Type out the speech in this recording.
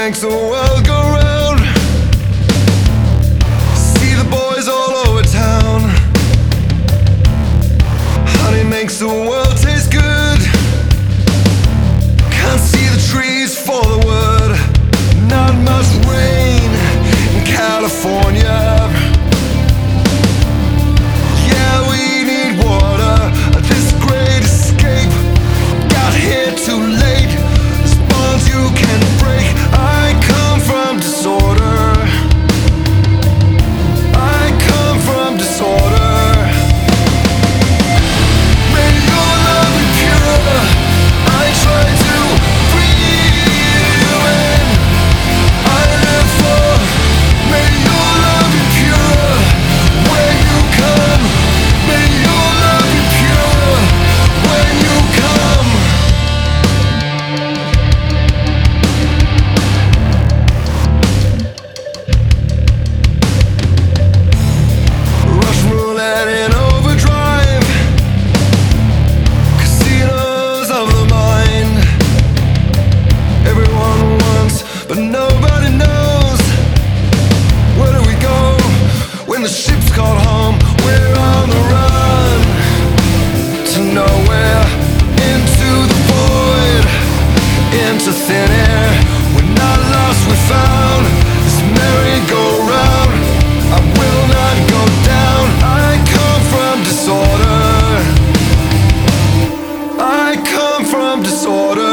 makes the world go round. See the boys all over town. Honey makes the world taste good. Can't see the trees for the wood. Not much rain in California. Yeah, we need water. This great escape got here too late. There's bonds you can break. I come from disorder. I come from disorder. May your love be pure. I try to breathe you in. I live for. May your love be pure. When you come. May your love be pure. When you come. Russian roulette in overdrive. Casinos of the mind. Everyone wants, but nobody knows. Where do we go when the ship's called home? We're on the run to nowhere, into the void, into thin air. We're not lost, we're found. This merry-go-round, I will not go down. I come from disorder. I come from disorder.